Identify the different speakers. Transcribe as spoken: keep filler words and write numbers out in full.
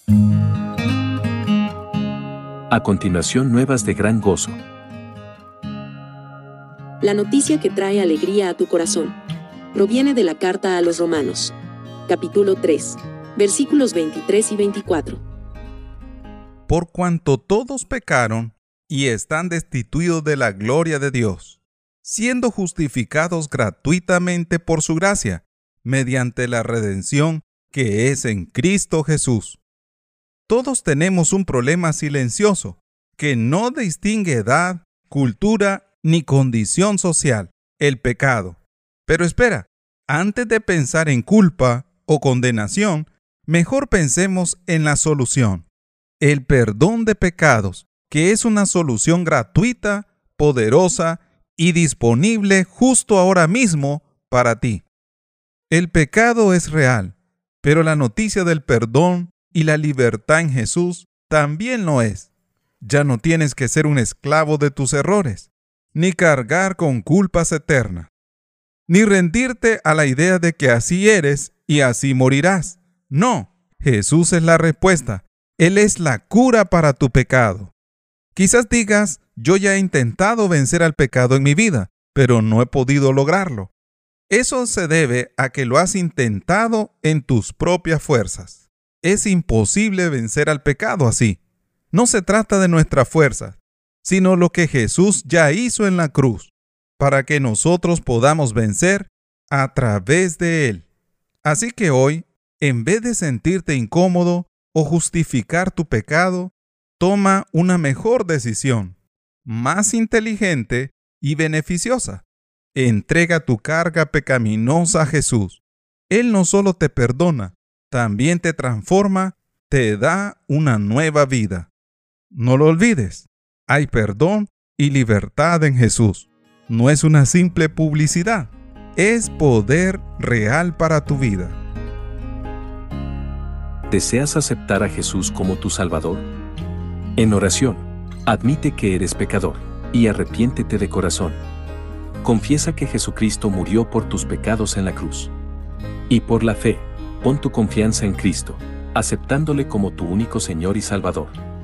Speaker 1: A continuación, nuevas de gran gozo.
Speaker 2: La noticia que trae alegría a tu corazón proviene de la carta a los Romanos, capítulo tres, versículos veintitrés y veinticuatro.
Speaker 3: Por cuanto todos pecaron y están destituidos de la gloria de Dios, siendo justificados gratuitamente por su gracia, mediante la redención que es en Cristo Jesús. Todos tenemos un problema silencioso que no distingue edad, cultura ni condición social, el pecado. Pero espera, antes de pensar en culpa o condenación, mejor pensemos en la solución, el perdón de pecados, que es una solución gratuita, poderosa y disponible justo ahora mismo para ti. El pecado es real, pero la noticia del perdón y la libertad en Jesús también lo es. Ya no tienes que ser un esclavo de tus errores, ni cargar con culpas eternas, ni rendirte a la idea de que así eres y así morirás. No, Jesús es la respuesta. Él es la cura para tu pecado. Quizás digas, yo ya he intentado vencer al pecado en mi vida, pero no he podido lograrlo. Eso se debe a que lo has intentado en tus propias fuerzas. Es imposible vencer al pecado así. No se trata de nuestras fuerzas, sino lo que Jesús ya hizo en la cruz, para que nosotros podamos vencer a través de Él. Así que hoy, en vez de sentirte incómodo o justificar tu pecado, toma una mejor decisión, más inteligente y beneficiosa. Entrega tu carga pecaminosa a Jesús. Él no solo te perdona, también te transforma, te da una nueva vida. No lo olvides, hay perdón y libertad en Jesús. No es una simple publicidad, es poder real para tu vida.
Speaker 1: ¿Deseas aceptar a Jesús como tu Salvador? En oración, admite que eres pecador y arrepiéntete de corazón. Confiesa que Jesucristo murió por tus pecados en la cruz. Y por la fe, pon tu confianza en Cristo, aceptándole como tu único Señor y Salvador.